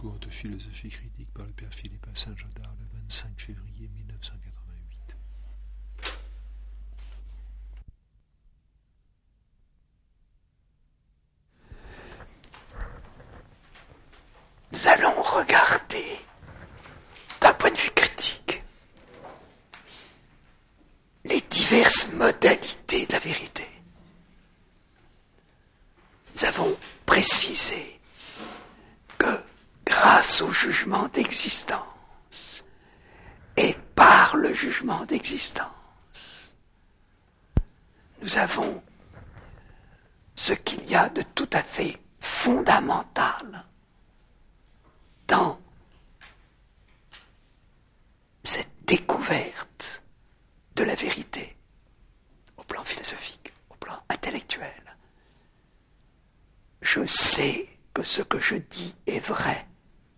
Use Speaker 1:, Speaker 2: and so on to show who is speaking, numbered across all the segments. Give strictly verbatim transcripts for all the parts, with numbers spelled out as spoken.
Speaker 1: cours de philosophie critique par le père Philippe à Saint-Jodard le vingt-cinq février mille neuf cent quatre-vingt-huit.
Speaker 2: Nous allons regarder, d'un point de vue critique, les diverses modalités de la vérité. Nous avons précisé que grâce au jugement d'existence et par le jugement d'existence, nous avons ce qu'il y a de tout à fait fondamental dans cette découverte de la vérité au plan philosophique, au plan intellectuel. Je sais que ce que je dis est vrai,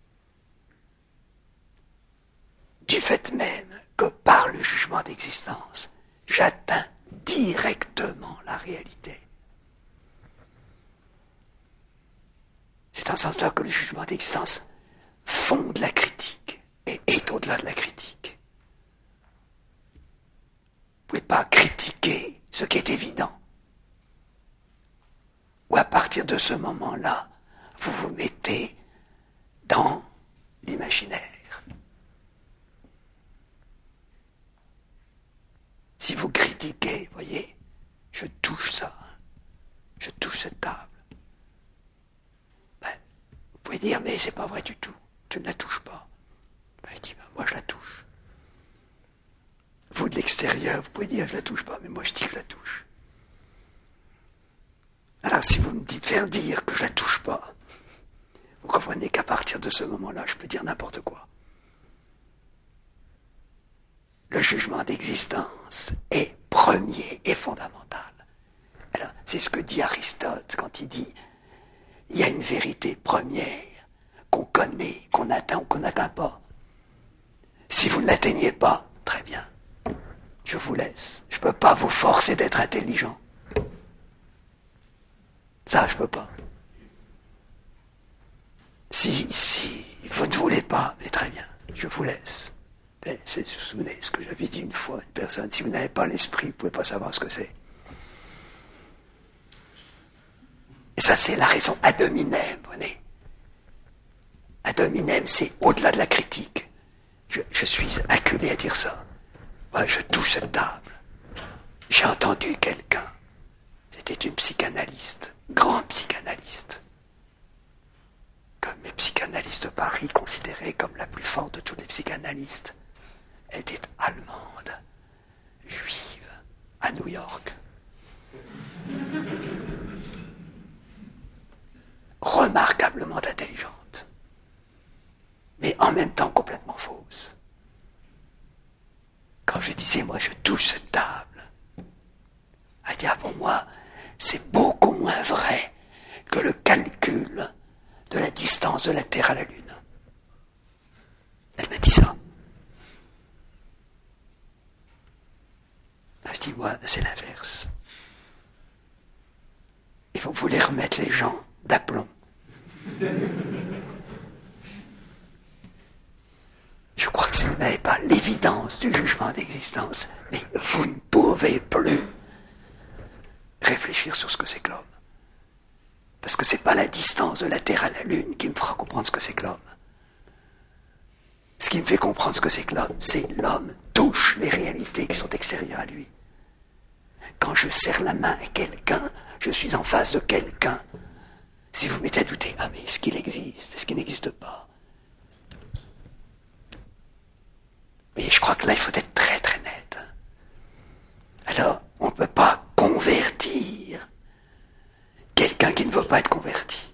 Speaker 2: du fait même que par le jugement d'existence, j'atteins directement la réalité. C'est en ce sens-là que le jugement d'existence fonde la critique et est au-delà de la critique. Vous ne pouvez pas critiquer ce qui est évident. Ou à partir de ce moment-là, vous vous mettez dans l'imaginaire. Si vous critiquez, voyez, je touche ça, je touche cette table. Ben, vous pouvez dire, mais c'est pas vrai du tout, tu ne la touches pas. Ben, je dis, ben, moi je la touche. Vous de l'extérieur, vous pouvez dire, je la touche pas, mais moi je dis que je la touche. Alors si vous me dites faire dire que je la touche pas, vous comprenez qu'à partir de ce moment-là, je peux dire n'importe quoi. Le jugement d'existence est premier et fondamental. Alors, c'est ce que dit Aristote quand il dit il y a une vérité première qu'on connaît, qu'on atteint ou qu'on n'atteint pas. Si vous ne l'atteignez pas, très bien, je vous laisse. Je ne peux pas vous forcer d'être intelligent. Ça, je ne peux pas. Si, si vous ne voulez pas, mais très bien, je vous laisse. Mais c'est, vous vous souvenez ce que j'avais dit une fois à une personne, si vous n'avez pas l'esprit, vous ne pouvez pas savoir ce que c'est. Et ça, c'est la raison ad hominem, vous voyez. Ad hominem, c'est au-delà de la critique. Je, je suis acculé à dire ça. Moi, je touche cette table. J'ai entendu quelqu'un. C'était une psychanalyste, grande psychanalyste, que mes psychanalystes de Paris considéraient comme la plus forte de toutes les psychanalystes. Elle était allemande, juive, à New York. Remarquablement intelligente, mais en même temps complètement fausse. Quand je disais, moi, je touche cette table, elle dit, ah, pour moi, c'est beaucoup moins vrai que le calcul de la distance de la Terre à la Lune. Elle m'a dit ça. Je dis, moi, c'est l'inverse. Et vous voulez remettre les gens d'aplomb. Je crois que si vous n'avez pas l'évidence du jugement d'existence, mais vous ne pouvez plus réfléchir sur ce que c'est que l'homme. Parce que c'est pas la distance de la Terre à la Lune qui me fera comprendre ce que c'est que l'homme. Ce qui me fait comprendre ce que c'est que l'homme, c'est l'homme touche les réalités qui sont extérieures à lui. Quand je serre la main à quelqu'un, je suis en face de quelqu'un. Si vous mettez à douter, ah mais est-ce qu'il existe, est-ce qu'il n'existe pas? Mais je crois que là, il faut être très très net. Alors, on ne peut pas convertir quelqu'un qui ne veut pas être converti.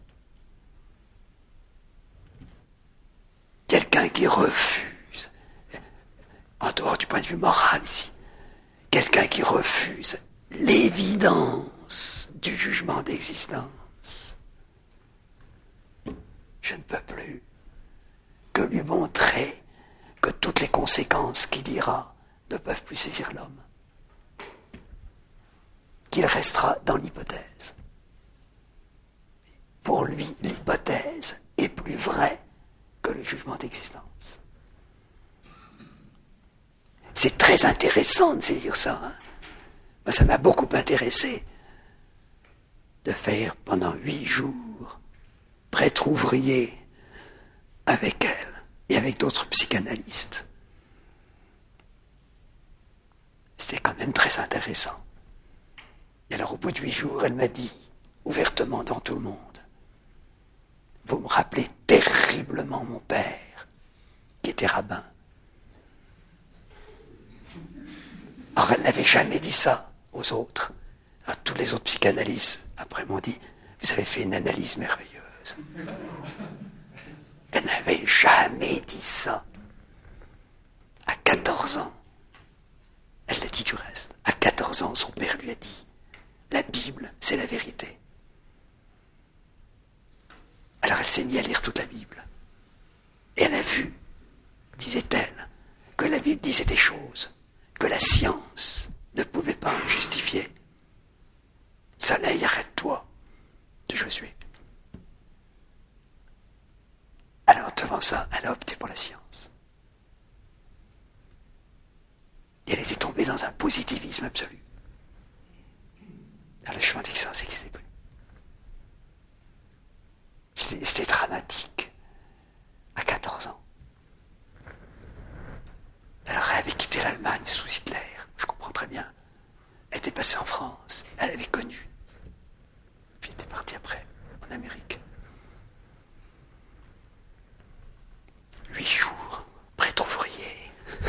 Speaker 2: Quelqu'un qui refuse, en dehors du point de vue moral ici, quelqu'un qui refuse l'évidence du jugement d'existence. Je ne peux plus que lui montrer que toutes les conséquences qu'il dira ne peuvent plus saisir l'homme. Qu'il restera dans l'hypothèse. Pour lui, l'hypothèse est plus vraie très intéressant de saisir ça. Hein. Moi, ça m'a beaucoup intéressé de faire pendant huit jours prêtre ouvrier avec elle et avec d'autres psychanalystes. C'était quand même très intéressant. Et alors, au bout de huit jours, elle m'a dit, ouvertement devant tout le monde, « Vous me rappelez terriblement mon père, qui était rabbin. » Alors, elle n'avait jamais dit ça aux autres. Alors, tous les autres psychanalystes, après, m'ont dit, « Vous avez fait une analyse merveilleuse. » Elle n'avait jamais dit ça. À quatorze ans, elle l'a dit du reste, à quatorze ans, son père lui a dit, « La Bible, c'est la vérité. » Alors elle s'est mise à lire toute la Bible. Et elle a vu, disait-elle, que la Bible disait des choses que la science ne pouvait pas justifier. Soleil, arrête-toi, de Josué. Alors devant ça, elle a opté pour la science. Et elle était tombée dans un positivisme absolu. Alors le chemin d'existence n'existait plus. C'était, c'était dramatique. À quatorze ans. Alors elle avait quitté l'Allemagne sous Hitler. Je comprends très bien. Elle était passée en France. Elle avait connu. Puis elle était partie après, en Amérique. Huit jours, prêtre ouvrier,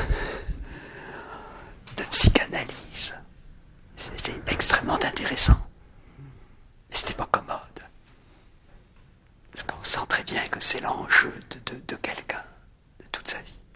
Speaker 2: de psychanalyse. C'était extrêmement intéressant. Mais c'était pas commode. Parce qu'on sent très bien que c'est l'enjeu de, de, de quelqu'un, de toute sa vie.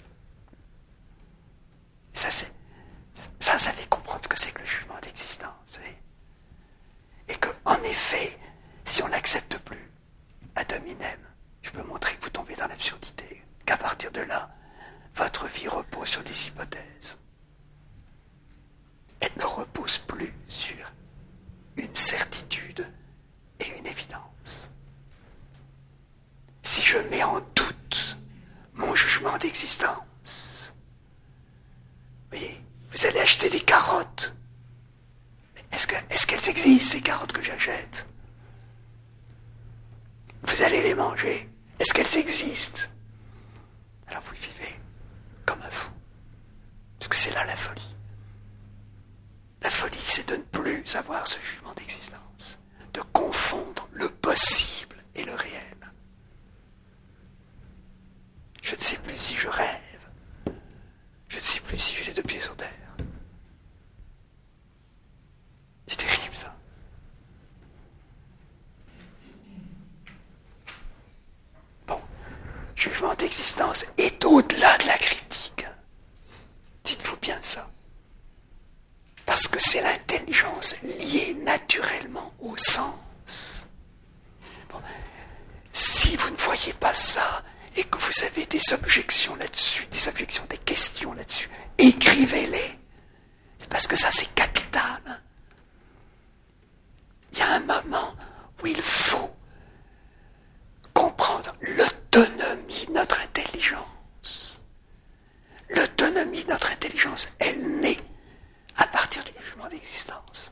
Speaker 2: Ça, c'est, ça, ça fait comprendre ce que c'est que le jugement d'existence. Oui. Et qu'en effet, si on n'accepte plus ad hominem, je peux montrer que vous tombez dans l'absurdité, qu'à partir de là, votre vie repose sur des hypothèses. Elle ne repose plus sur une certitude et une évidence. Si je mets en doute mon jugement d'existence, vous voyez, vous allez acheter des carottes. Est-ce que, est-ce qu'elles existent, ces carottes que j'achète? Vous allez les manger. Est-ce qu'elles existent? Alors vous vivez comme un fou. Parce que c'est là la folie. La folie, c'est de ne plus avoir ce jugement d'existence. De confondre le possible et le réel. Je ne sais plus si je rêve. Je ne sais plus si j'ai les deux pieds sur terre. C'est terrible, ça. Bon, jugement d'existence est au-delà de la critique. Dites-vous bien ça. Parce que c'est l'intelligence liée naturellement au sens. Bon, si vous ne voyez pas ça, et que vous avez des objections là-dessus, des objections, des questions là-dessus, écrivez-les. C'est parce que ça, c'est capital. Il y a un moment où il faut comprendre l'autonomie de notre intelligence. L'autonomie de notre intelligence, elle naît à partir du jugement d'existence.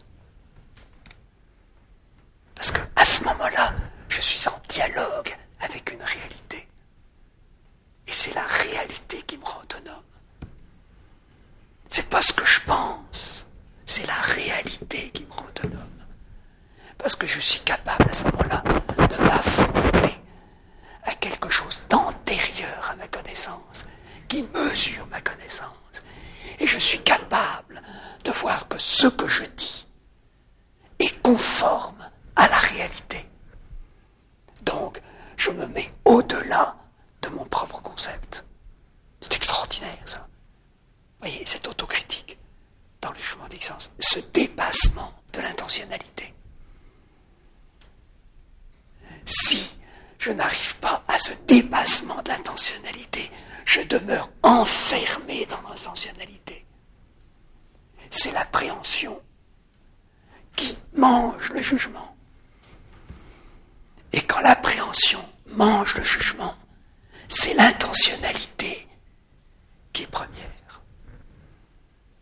Speaker 2: Parce que à ce moment-là, je suis en dialogue avec une réalité. Et c'est la réalité qui me rend autonome. C'est pas ce que je pense, c'est la réalité qui me rend autonome. Parce que je suis capable à ce moment-là de m'affronter à quelque chose d'antérieur à ma connaissance, qui mesure ma connaissance. Et je suis capable de voir que ce que je dis est conforme à la réalité. Donc, je me mets au-delà de mon propre concept. C'est extraordinaire, ça. Vous voyez, cette autocritique dans le jugement d'existence, ce dépassement de l'intentionnalité. Si je n'arrive pas à ce dépassement de l'intentionnalité, je demeure enfermé dans l'intentionnalité. C'est l'appréhension qui mange le jugement. Et quand l'appréhension mange le jugement, c'est l'intentionnalité qui est première.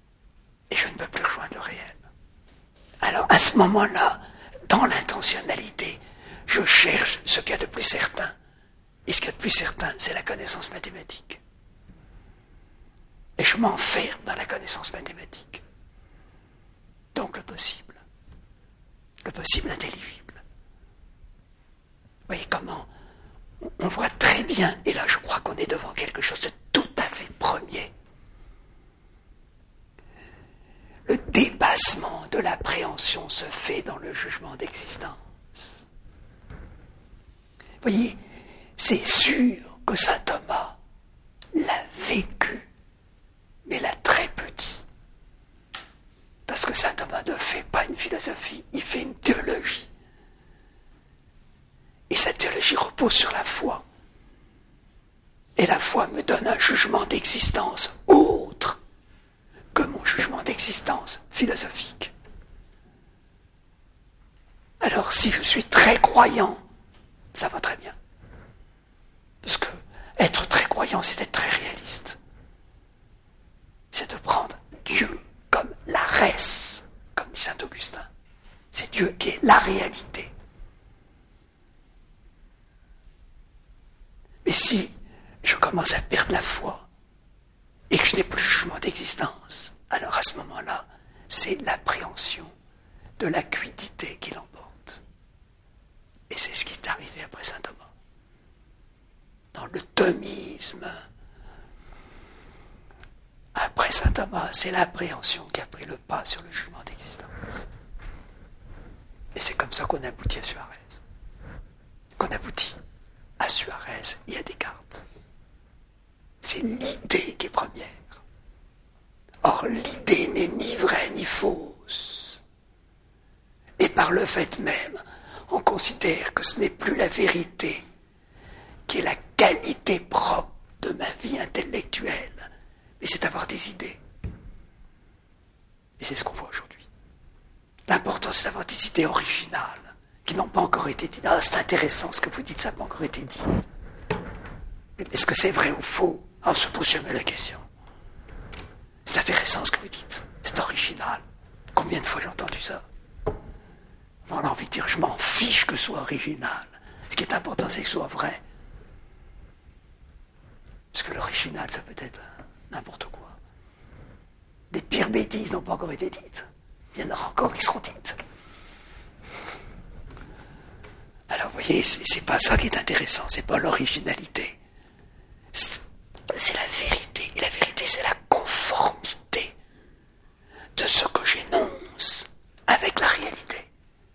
Speaker 2: et je ne peux plus rejoindre le réel. Alors à ce moment-là, dans l'intentionnalité, je cherche ce qu'il y a de plus certain. Et ce qu'il y a de plus certain, c'est la connaissance mathématique. Et je m'enferme dans la connaissance mathématique. Donc le possible. Le possible intelligible. Vous voyez comment on voit très bien, et là je crois qu'on est devant quelque chose de tout à fait premier. Le dépassement de l'appréhension se fait dans le jugement d'existence. Vous voyez, c'est sûr que saint Thomas l'a vécu, mais l'a très petit. Parce que saint Thomas ne fait pas une philosophie, il fait une théologie. Et cette théologie repose sur la foi. Et la foi me donne un jugement d'existence autre que mon jugement d'existence philosophique. Alors si je suis très croyant, ça va très bien. Parce que être très croyant, c'est être très réaliste. C'est de prendre Dieu comme la res, comme dit saint Augustin. C'est Dieu qui est la réalité. Mais si je commence à perdre la foi et que je n'ai plus le jugement d'existence, alors à ce moment-là, c'est l'appréhension de l'acuité qui l'emporte. Et c'est ce qui est arrivé après saint Thomas. Dans le thomisme, après saint Thomas, c'est l'appréhension qui a pris le pas sur le jugement d'existence. Et c'est comme ça qu'on aboutit à Suarez. Qu'on aboutit à Suarez et à Descartes. C'est l'idée qui est première. Or, l'idée n'est ni vraie ni fausse. Et par le fait même, on considère que ce n'est plus la vérité qui est la qualité propre de ma vie intellectuelle, mais c'est avoir des idées. Et c'est ce qu'on voit aujourd'hui. L'important, c'est d'avoir des idées originales, qui n'ont pas encore été dites. Ah, c'est intéressant ce que vous dites, ça n'a pas encore été dit. Est-ce que c'est vrai ou faux? Ah, on se pose jamais la question. C'est intéressant ce que vous dites, c'est original. Combien de fois j'ai entendu ça? On a envie de dire, je m'en fiche que ce soit original. Ce qui est important, c'est que ce soit vrai. Parce que l'original, ça peut être n'importe quoi. Les pires bêtises n'ont pas encore été dites. Il y en aura encore qui seront dites. Alors, vous voyez, c'est, c'est pas ça qui est intéressant, c'est pas l'originalité. C'est, c'est la vérité. Et la vérité, c'est la conformité de ce que j'énonce avec la réalité.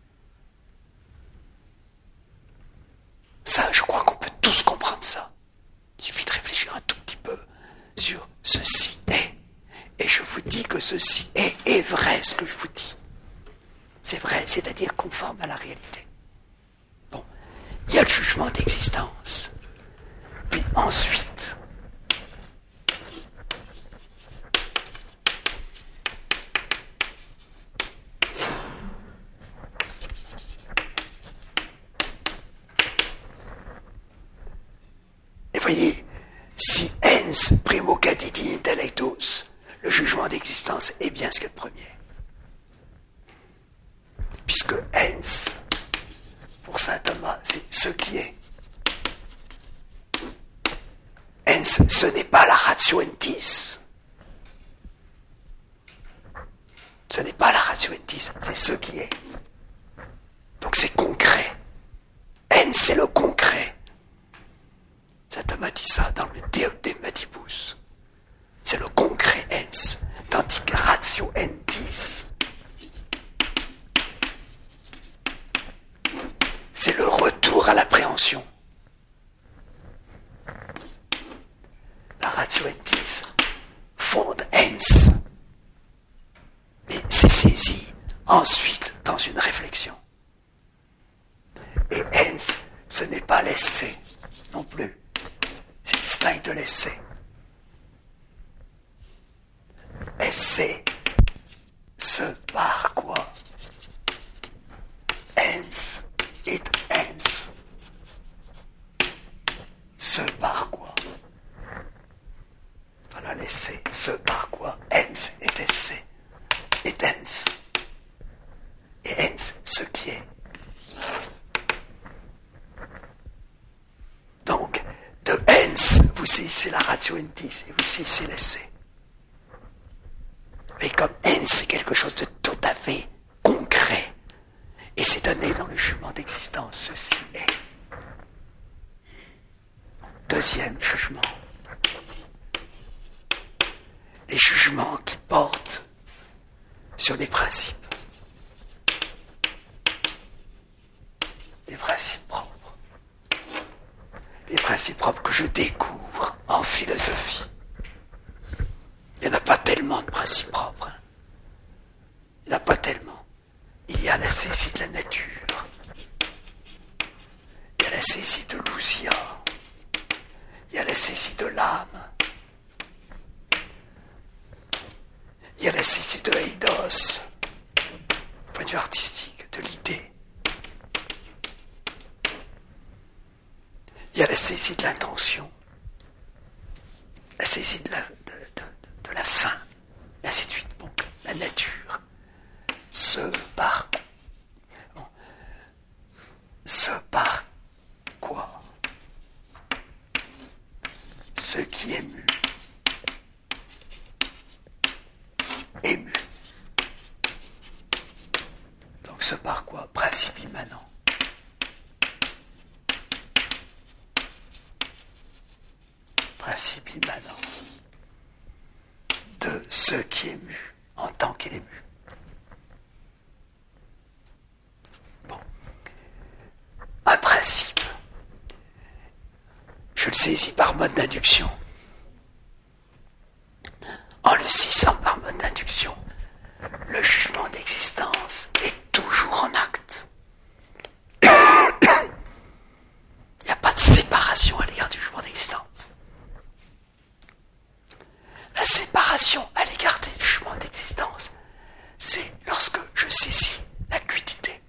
Speaker 2: Ça, je crois qu'on peut tous comprendre ça. Il suffit de réfléchir un tout petit peu sur ceci est. Et je vous dis que ceci est, est vrai ce que je vous dis. C'est vrai, c'est-à-dire conforme à la réalité. Bon, il y a le jugement d'existence. Puis ensuite, et voyez, si ens primo caditi intellectus, le jugement d'existence est bien ce qu'il y a de premier. Puisque ens, pour saint Thomas, c'est ce qui est. Ens, ce n'est pas la ratio entis. Ce n'est pas la ratio entis, c'est ce qui est. Donc c'est concret. Ens, c'est le concret. Saint Thomas dit ça dans le Deoptematibus. C'est le concret ens, tandis que ratio entis, c'est le retour à l'appréhension. La ratio entis fonde ens, mais c'est saisi ensuite dans une réflexion. Et ens, ce n'est pas l'essai non plus. C'est distinct de l'essai. Essai, ce par quoi ens et ens. Ce par quoi. Voilà l'essai, ce par quoi ens est essai. c'est la ratio endis, et aussi c'est l'essai. Et comme N, c'est quelque chose de tout à fait concret, et c'est donné dans le jugement d'existence, ceci est. Deuxième jugement. Les jugements qui portent sur les principes. Les principes propres. Les principes propres que je découvre en philosophie. Il n'y en a pas tellement de principes propres. Hein. Il n'y en a pas tellement. Il y a la saisie de la nature. Il y a la saisie de l'ousia. Il y a la saisie de l'âme. Il y a la saisie de l'eidos, point de vue artistique, de l'idée. Il y a la saisie de l'intention, la saisie de la, de, de, de la fin, et ainsi de suite. Donc, la nature, ce par, bon, ce par quoi, ce qui est mu, ému. Donc ce par quoi? Principe immanent. Principe immanent de ce qui est mu en tant qu'il est mu. Bon. Un principe. Je le saisis par mode d'induction. En le saisissant par mode d'induction, le jugement d'existence est toujours en acte. Il n'y a pas de séparation à l'égard du jugement d'existence. La séparation à l'égard du jugement d'existence, c'est lorsque je saisis la quittité.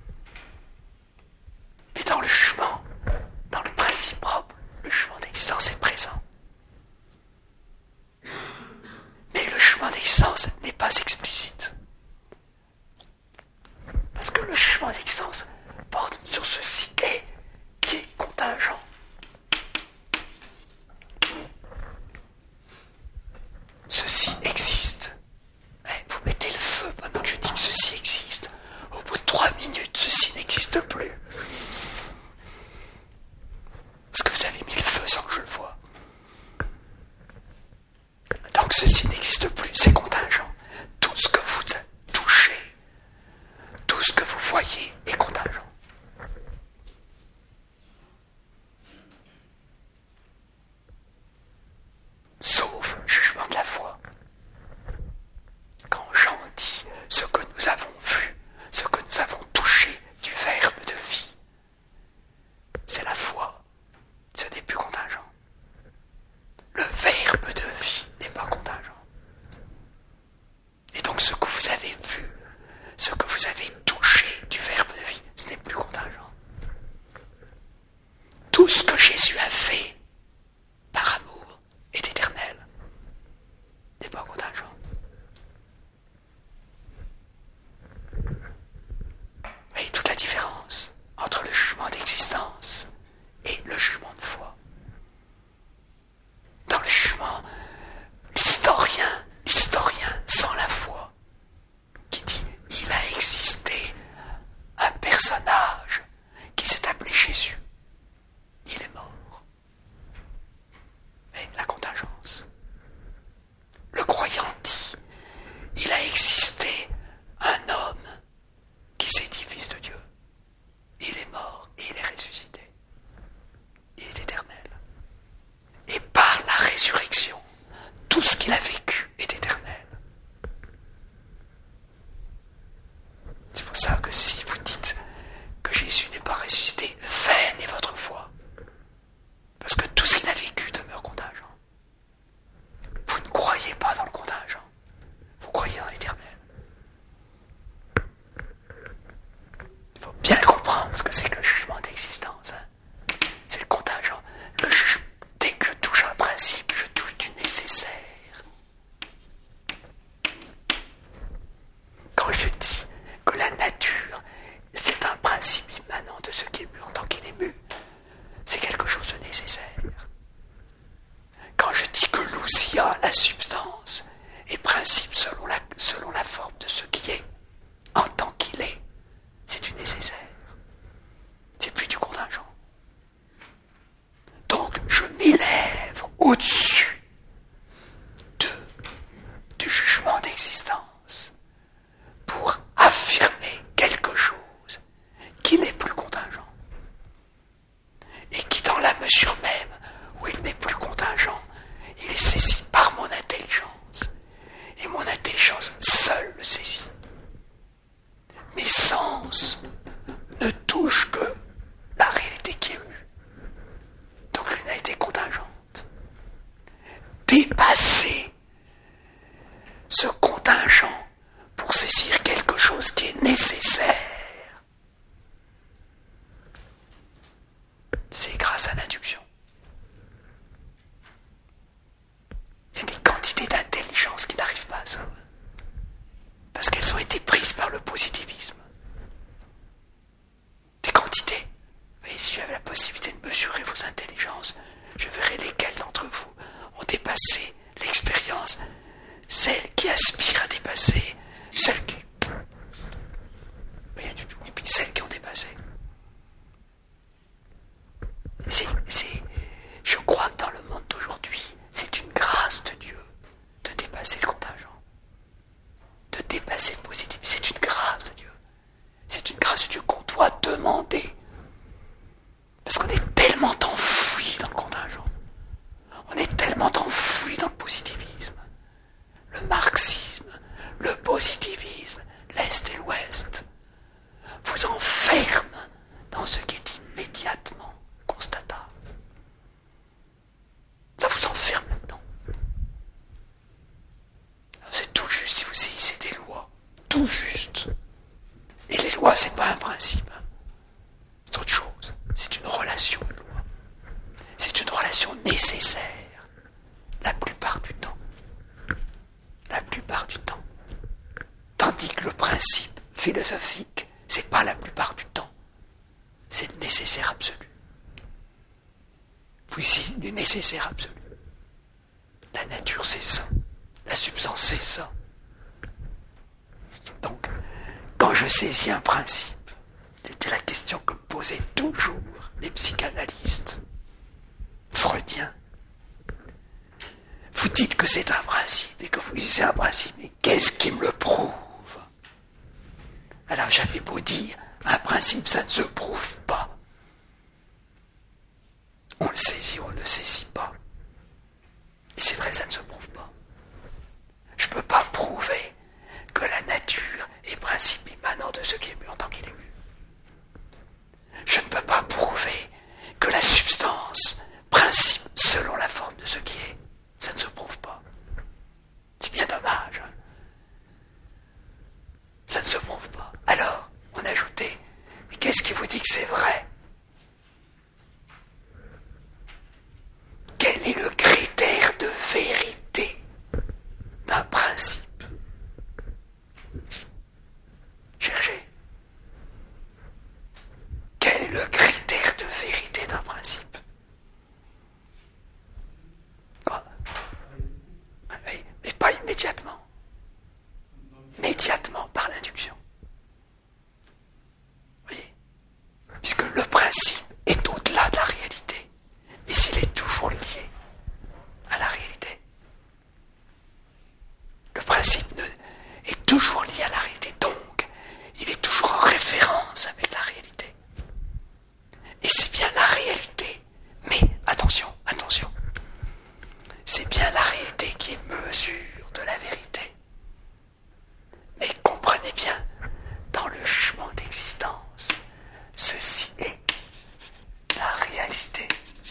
Speaker 2: Mais dans le jugement, dans le principe propre, le jugement d'existence est présent. Mais le jugement d'existence n'est pas explicite. Parce que le jugement d'existence porte sur ceci et qui est contingent. Ceci existe. Mais vous mettez le feu pendant que je dis que ceci existe. Au bout de trois minutes, ceci n'existe plus. Parce que vous avez mis le feu sans que je le voie. Donc ceci n'existe plus, c'est contingent. Tout ce que vous touchez, tout ce que vous voyez est contingent. Sauf jugement de la foi. Quand Jean dit ce que nous avons vu, ce que nous avons touché du verbe de vie, c'est la foi. Ce n'est plus contingent. Le verbe de vie n'est pas contingent. Et donc ce que vous avez vu, ce que vous avez touché du verbe de vie, ce n'est plus contingent. Tout ce que Jésus a fait par amour est éternel, n'est pas contingent. Vous voyez toute la différence entre le jugement d'existence et le jugement de foi. Dans le jugement, l'historien, l'historien sans la foi, qui dit il a existé un personnage qui s'est appelé Jésus. Il est mort. Mais la contingence. Le croyant dit il a existé un homme qui s'est dit fils de Dieu. Il est mort et il est ressuscité. Il est éternel. Et par la résurrection, tout ce qu'il a vécu est éternel. C'est pour ça que si vous dites que Jésus n'est pas ressuscité, vaine est votre foi. Parce que tout ce qu'il a vécu demeure contingent. Vous ne croyez pas dans le contingent. Vous croyez dans l'éternel. Il faut bien comprendre ce que c'est que le jugement d'existence. Hein. C'est le contingent. Le juge, dès que je touche un principe, je touche du nécessaire. Quand je dis que la nature, c'est un principe immanent de ce qui est mu en tant qu'il est mu, c'est quelque chose de nécessaire. possibilité de mesurer vos intelligences, je verrai lesquelles d'entre vous ont dépassé l'expérience, celles qui aspirent à dépasser, celles qui... rien du tout, et puis celles qui ont dépassé. C'est, c'est, je crois que dans le monde d'aujourd'hui, c'est une grâce de Dieu de dépasser le contingent, de dépasser le positif. C'est une grâce de Dieu. C'est une grâce de Dieu qu'on doit demander. Parce qu'on est tellement enfoui dans le contingent. On est tellement enfoui dans le positivisme. Le marxisme, le positivisme, l'Est et l'Ouest vous enferment dans ce qui est immédiatement constatable. Ça vous enferme là-dedans. C'est tout juste si vous saisissez des lois. Tout juste. Et les lois, c'est pas un principe. C'est autre chose. C'est une relation, une loi. C'est une relation nécessaire. La plupart du temps. La plupart du temps. Tandis que le principe philosophique, c'est pas la plupart du temps. C'est le nécessaire absolu. Vous ici, du nécessaire absolu. La nature, c'est ça. La substance, c'est ça. Donc, quand je saisis un principe, c'était la question que me posaient toujours les psychanalystes freudiens. Vous dites que c'est un principe, et que vous dites c'est un principe, mais qu'est-ce qui me le prouve? Alors j'avais beau dire, un principe, ça ne se prouve pas. On le saisit, on ne le saisit pas. Et c'est vrai, ça ne se prouve pas. Je ne peux pas prouver que la nature est principe immanent de ce qui est mu en tant qu'il est mu. Je ne peux pas prouver que la substance, principe selon la forme de ce qui est. Ça ne se prouve pas. C'est bien dommage. Hein. Ça ne se prouve pas. Alors, on a ajouté, mais qu'est-ce qui vous dit que c'est vrai? Quel est le critère de vérité d'un principe? Cherchez. Quel est le critère de vérité d'un principe? Quoi? Oui, mais pas immédiatement. Immédiatement par l'induction. Vous voyez? Puisque le principe est au-delà de la réalité. Mais s'il est toujours lié à la réalité. Le principe est toujours lié à la réalité. Donc, il est toujours en référence avec la réalité. Et c'est bien la réalité. Mais, attention, attention. C'est bien la réalité qui est mesure de la vérité. Mais comprenez bien, dans le champ d'existence, ceci est la réalité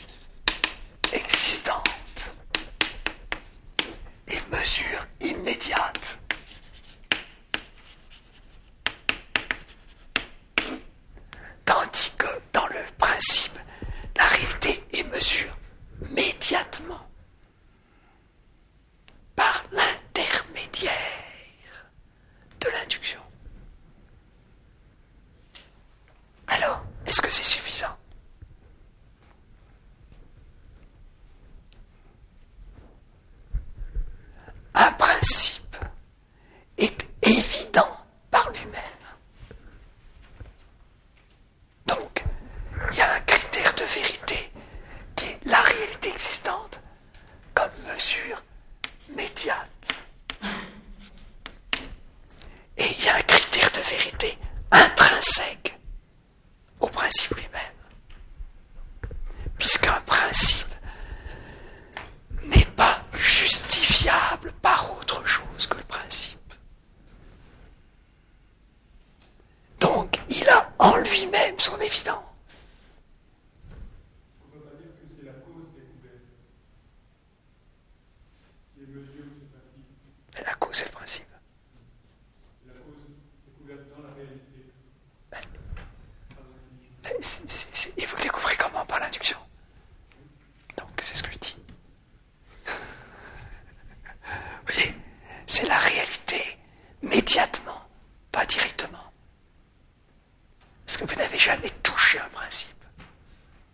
Speaker 2: existante et mesure immédiate. Tandis que dans le principe, la réalité est mesure immédiatement par l'intermédiaire de l'induction. Alors, est-ce que c'est suffisant? Un principe est évident par lui-même. Donc, il y a un critère de vérité qui est la réalité existante comme mesure médiate. Et il y a un critère de vérité intrinsèque au principe lui-même. Puisqu'un principe n'est pas justifiable par autre chose que le principe. Donc, il a en lui-même son évidence.
Speaker 3: On ne peut pas dire que c'est la cause découverte. Les mesures de ce principe.
Speaker 2: Mais la cause, c'est le principe.
Speaker 3: La cause découverte dans la réalité.
Speaker 2: Mais, mais c'est, c'est, c'est, et vous le découvrez comment? Par l'induction. Donc, c'est ce que je dis. Vous voyez, c'est la réalité, médiatement, pas directement. Parce que vous n'avez jamais touché un principe.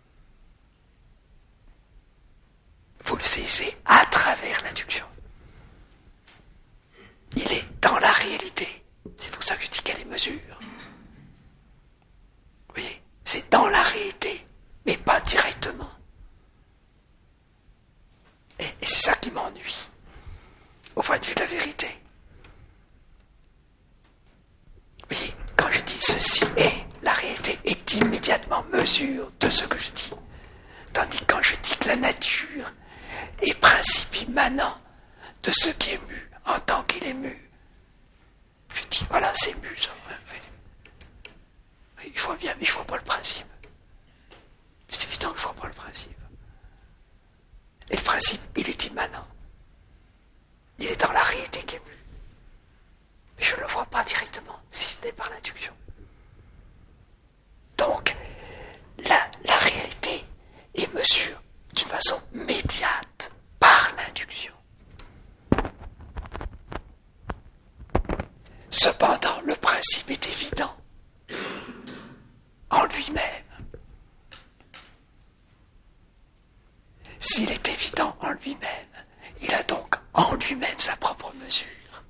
Speaker 2: mesure de ce que je dis. Tandis que quand je dis que la nature est principe immanent de ce qui est mu, en tant qu'il est mu, je dis, voilà, c'est mu, ça. Oui, oui. Il faut bien, mais je ne vois pas le principe. C'est évident que je ne vois pas le principe. Et le principe, il est immanent. Il est dans la réalité qui est mu. Mais je ne le vois pas directement, si ce n'est par l'induction. Donc, la, la réalité est mesure d'une façon médiate par l'induction. Cependant, le principe est évident en lui-même. S'il est évident en lui-même, il a donc en lui-même sa propre mesure.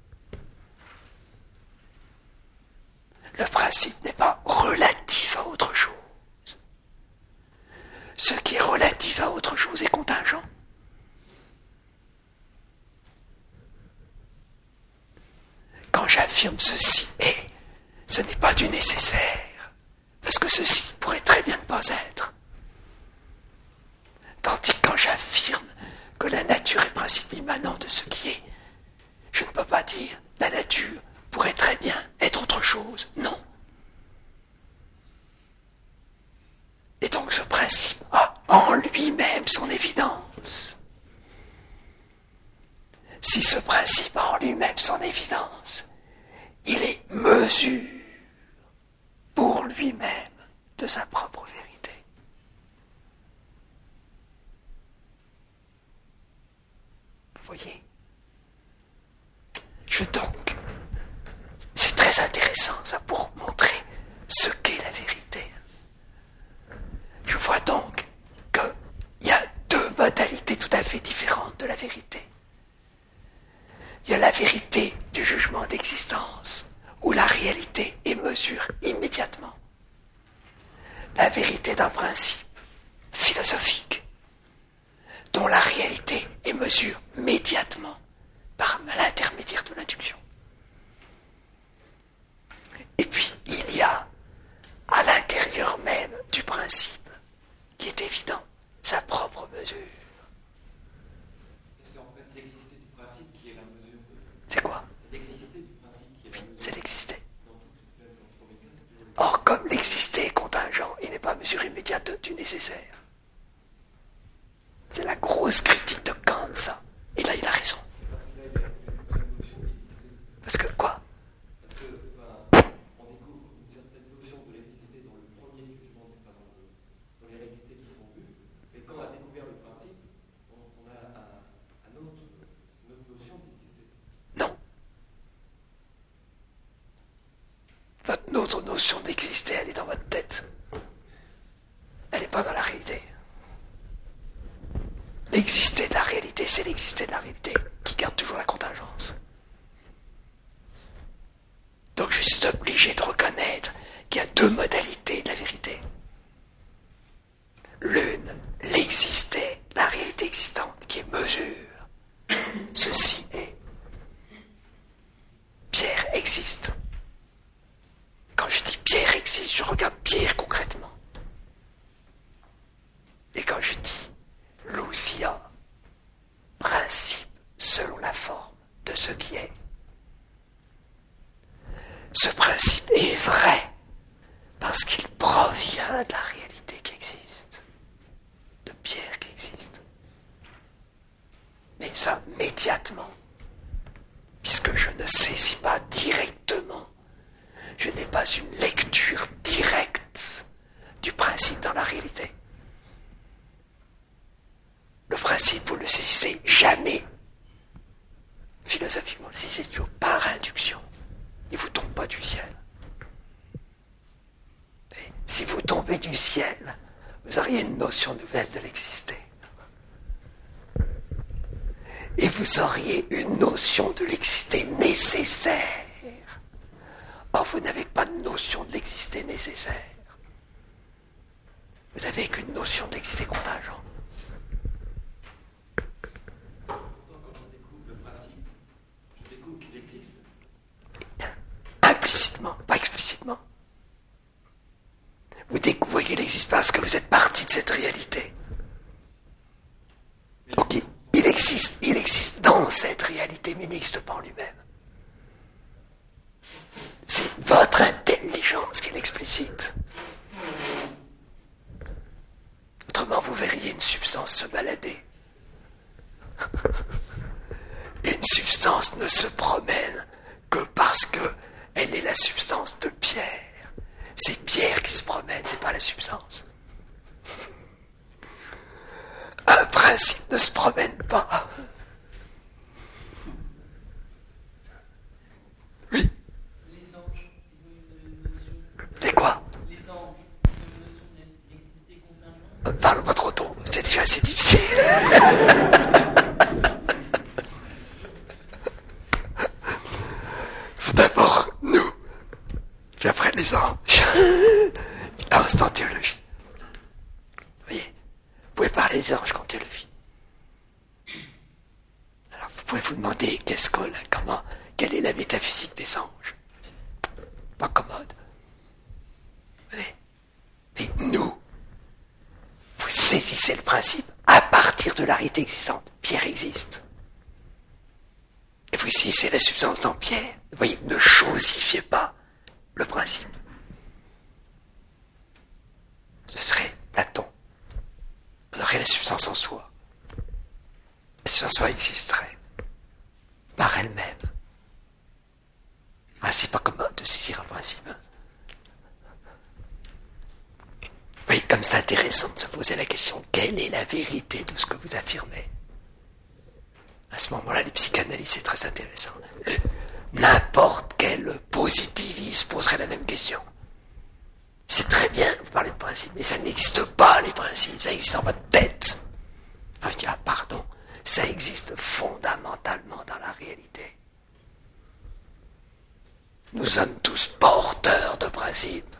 Speaker 2: Le principe n'est pas relatif à autre chose. Ce qui est relatif à autre chose est contingent. Quand j'affirme ceci est, ce n'est pas du nécessaire, parce que ceci pourrait très bien ne pas être. Tandis que quand j'affirme que la nature est principe immanent de ce qui est, je ne peux pas dire la nature pourrait très bien être autre chose. Non. Et donc ce principe a en lui-même son évidence. Si ce principe a en lui-même son évidence, il est mesure pour lui-même de sa propre vérité. Vous voyez ? Je donc, c'est très intéressant ça pour montrer ce qu'est la vérité. Je vois donc qu'il y a deux modalités tout à fait différentes de la vérité. Il y a la vérité du jugement d'existence, où la réalité est mesure immédiatement. La vérité d'un principe philosophique, dont la réalité est mesure médiatement par l'intermédiaire de l'induction. Et puis, il y a, à l'intérieur même du principe, qui est évident, sa propre mesure.
Speaker 4: Et c'est en fait l'exister du principe qui est la mesure de...
Speaker 2: C'est quoi ?
Speaker 4: L'exister du principe qui est la mesure.
Speaker 2: C'est l'exister.
Speaker 4: Dans tout, même dans le premier cas, c'est toujours...
Speaker 2: Or, comme l'exister est contingent, il n'est pas mesure immédiate du nécessaire. C'est la grosse critique de Kant, ça. Et là, il a raison.
Speaker 4: Parce que là, il y a une seule notion d'exister.
Speaker 2: Parce que quoi ?
Speaker 4: Parce que, enfin, on découvre une certaine notion de l'exister dans le premier jugement, enfin, dans, le, dans les réalités qui sont vues. Et quand on a découvert le principe, on, on a un, un autre, une autre notion d'exister.
Speaker 2: Non. Votre autre notion d'exister, elle est dans votre tête. Elle n'est pas dans la réalité. L'exister de la réalité, c'est l'exister de la réalité qui garde toujours la contingence. Donc je suis obligé de reconnaître qu'il y a deux modalités de la vérité. L'une, l'exister, la réalité existante, qui est mesure. Ceci est. Pierre existe. Quand je dis Pierre existe, je regarde Pierre concrètement. Et quand je dis Lousia, principe selon la forme de ce qui est. Ce principe est vrai parce qu'il provient de la réalité qui existe, de Pierre qui existe. Mais ça, médiatement, puisque je ne saisis pas directement, je n'ai pas une lecture directe du principe dans la réalité. Le principe, vous ne le saisissez jamais. Philosophiquement, vous le saisissez toujours par induction. Il ne vous tombe pas du ciel. Et si vous tombez du ciel, vous auriez une notion nouvelle de l'exister. Et vous auriez une notion de l'exister nécessaire. Or, vous n'avez pas de notion de l'exister nécessaire. Vous n'avez qu'une notion de l'exister contingent. Implicitement, pas explicitement. Vous découvrez qu'il existe parce substance se balader. Une substance ne se promène que parce que elle est la substance de Pierre. C'est Pierre qui se promène, c'est pas la substance. Un principe ne se promène pas. Oui.
Speaker 5: Les anges, ils ont une notion.
Speaker 2: Les quoi?
Speaker 5: Les anges, ils ont une notion d'exister contingent.
Speaker 2: Parle pas trop tôt, c'est déjà assez difficile. D'abord, nous, puis après les anges. Ah, c'est en théologie. Vous voyez, vous pouvez parler des anges qu'en théologie. Alors, vous pouvez vous demander qu'est-ce que, comment, quelle est la métaphysique des anges. Pas commode. Vous voyez. Et nous, vous saisissez le principe à partir de la réalité existante. Pierre existe. Et vous saisissez la substance dans Pierre. Vous voyez, ne chosifiez pas le principe. Ce serait Platon. On aurait la substance en soi. La substance en soi existerait par elle-même. Ah, c'est pas commode de saisir un principe. Hein. Vous voyez, comme c'est intéressant de se poser la question, quelle est la vérité de ce que vous affirmez? À ce moment-là, les psychanalystes, c'est très intéressant. Le, n'importe quel positiviste poserait la même question. C'est très bien, vous parlez de principes, mais ça n'existe pas, les principes, ça existe dans votre tête. Ah, je dis, ah, pardon, ça existe fondamentalement dans la réalité. Nous sommes tous porteurs de principes.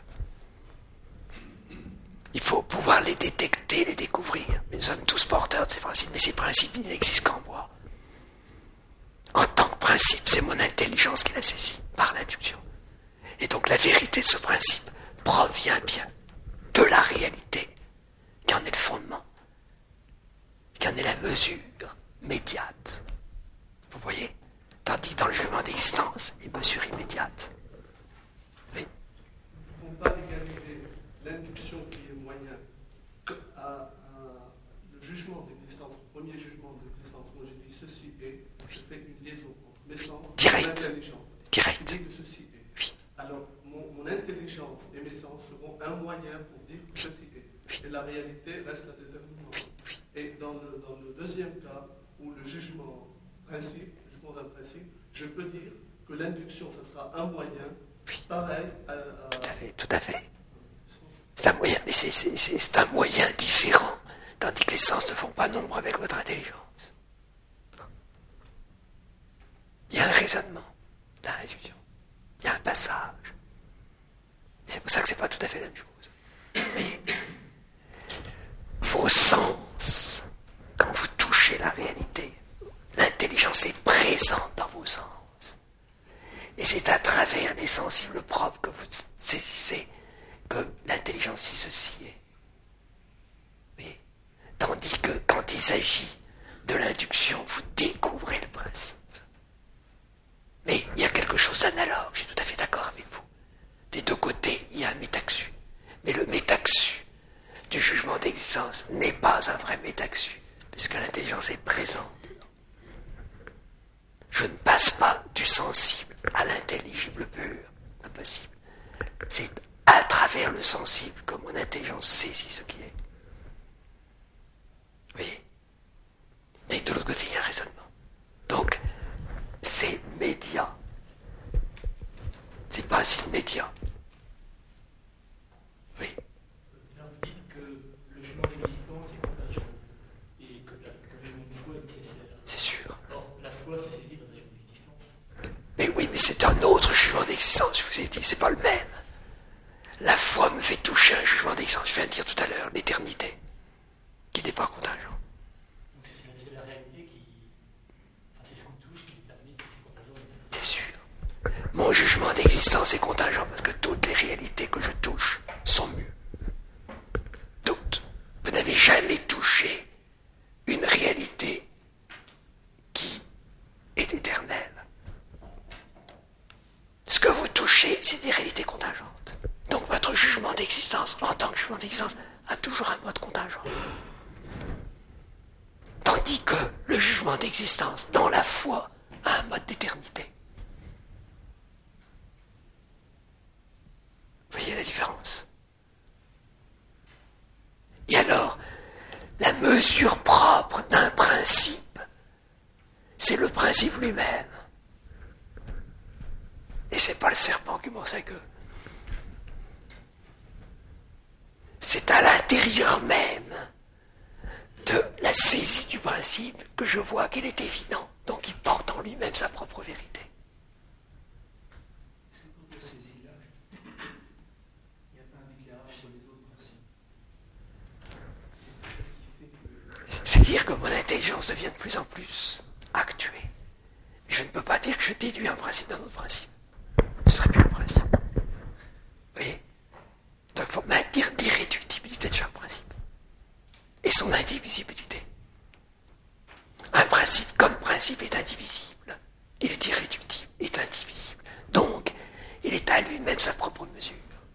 Speaker 2: Il faut pouvoir les détecter, les découvrir. Mais nous sommes tous porteurs de ces principes. Mais ces principes, ils n'existent qu'en moi. En tant que principe, c'est mon intelligence qui l'a saisi par l'induction. Et donc la vérité de ce principe provient bien de la réalité, qui en est le fondement, qui en est la mesure médiate. Vous voyez? Tandis que dans le jugement d'existence, il mesure immédiate. Oui.
Speaker 6: Nous ne pouvons pas égaliser l'induction qui est moyen à, à le jugement d'existence, le premier jugement d'existence, où j'ai dit ceci est, je fais une liaison entre mes sens et l'intelligence.
Speaker 2: Direct.
Speaker 6: Je dis que ceci est.
Speaker 2: Oui.
Speaker 6: Alors, mon, mon intelligence et mes sens seront un moyen pour dire que ceci est. Et la réalité reste la déterminante. Et dans le, dans le deuxième cas, où le jugement principe, le jugement d'un principe, je peux dire que l'induction, ce sera un moyen, pareil à... à...
Speaker 2: Tout à fait, tout à fait. C'est un moyen, mais c'est, c'est, c'est, c'est un moyen différent, tandis que les sens ne font pas nombre avec votre intelligence. Il y a un raisonnement dans l'induction. Il y a un passage. Et c'est pour ça que c'est pas tout à fait la même chose. Mais vos sens, quand vous touchez la réalité, l'intelligence est présente dans vos sens. Et c'est à travers les sensibles propres que vous saisissez que l'intelligence dit ceci est. Oui. Tandis que quand il s'agit de l'induction, vous découvrez le principe. Mais il y a quelque chose d'analogue, je suis tout à fait d'accord avec vous. Des deux côtés, il y a un métaxu. Mais le métaxu du jugement d'existence n'est pas un vrai métaxu, puisque l'intelligence est présente. Je ne passe pas du sensible à l'intelligible pur. Impossible. C'est à travers le sensible que mon intelligence saisit ce qui est. Vous voyez? Et de l'autre côté, il y a un raisonnement. Donc, c'est média. C'est pas immédiat. Oui.
Speaker 7: Là, vous dites que le jugement d'existence est contingent et que, la, que le jugement de foi est nécessaire.
Speaker 2: C'est sûr.
Speaker 7: Or, la foi se saisit dans un jugement d'existence.
Speaker 2: Mais oui, mais c'est un autre jugement d'existence, je vous ai dit, c'est pas le même. La foi me fait toucher un jugement d'existence, je viens de dire tout à l'heure, l'éternité, qui n'est pas contingent.
Speaker 7: Donc c'est, c'est, c'est la réalité qui... Enfin, c'est ce qu'on touche qui détermine si c'est contingent ou non.
Speaker 2: C'est sûr. Mon jugement d'existence est contingent parce que toutes les réalités que je touche sont mues. Toutes. Vous n'avez jamais touché une réalité qui est éternelle. Ce que vous touchez, c'est des réalités contingentes. Donc votre jugement d'existence, en tant que jugement d'existence, a toujours un mode contingent. Tandis que le jugement d'existence, dans la foi, a un mode d'éternité. Vous voyez la différence? Et alors, la mesure propre d'un principe, c'est le principe lui-même. Et c'est pas le serpent qui mord sa queue. C'est à l'intérieur même de la saisie du principe que je vois qu'il est évident. Donc il porte en lui-même sa propre vérité.
Speaker 7: Est-ce que pour cette saisie-là, il n'y a pas un éclairage sur les autres principes? Quelque chose qui fait que...
Speaker 2: C'est-à-dire que mon intelligence devient de plus en plus actuée. Et je ne peux pas dire que je déduis un principe d'un autre principe. Ce serait plus un principe. Vous voyez? Donc il faut maintenir l'irréductibilité de chaque principe. Et son indivisibilité. Un principe comme principe est indivisible. Il est irréductible, est indivisible. Donc, il est à lui-même sa propre mesure.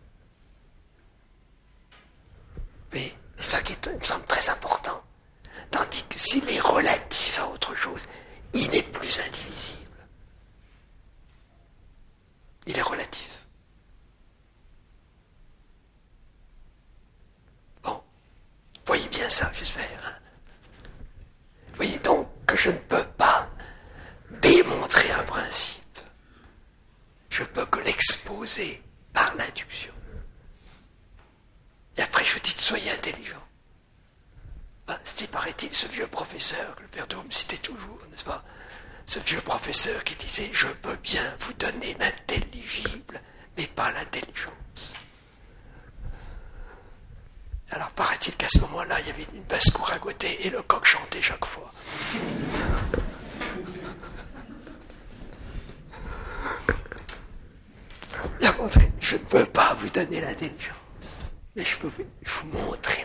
Speaker 2: Mais c'est ça qui est, me semble très important. Tandis que s'il est relatif à autre chose, il n'est plus indivisible. Il est relatif. Bon, voyez bien ça, j'espère. Hein. Voyez donc que je ne peux pas démontrer un principe. Je peux que l'exposer par l'induction. Et après, je dis, soyez intelligent. Ben, c'était, paraît-il, ce vieux professeur que le père Daume citait toujours, n'est-ce pas? Ce vieux professeur qui disait, je peux bien vous donner l'intelligible, mais pas l'intelligence. Alors, paraît-il qu'à ce moment-là, il y avait une basse-cour à côté et le coq chantait chaque fois. Il a montré, je ne peux pas vous donner l'intelligence, mais je peux vous, vous montrer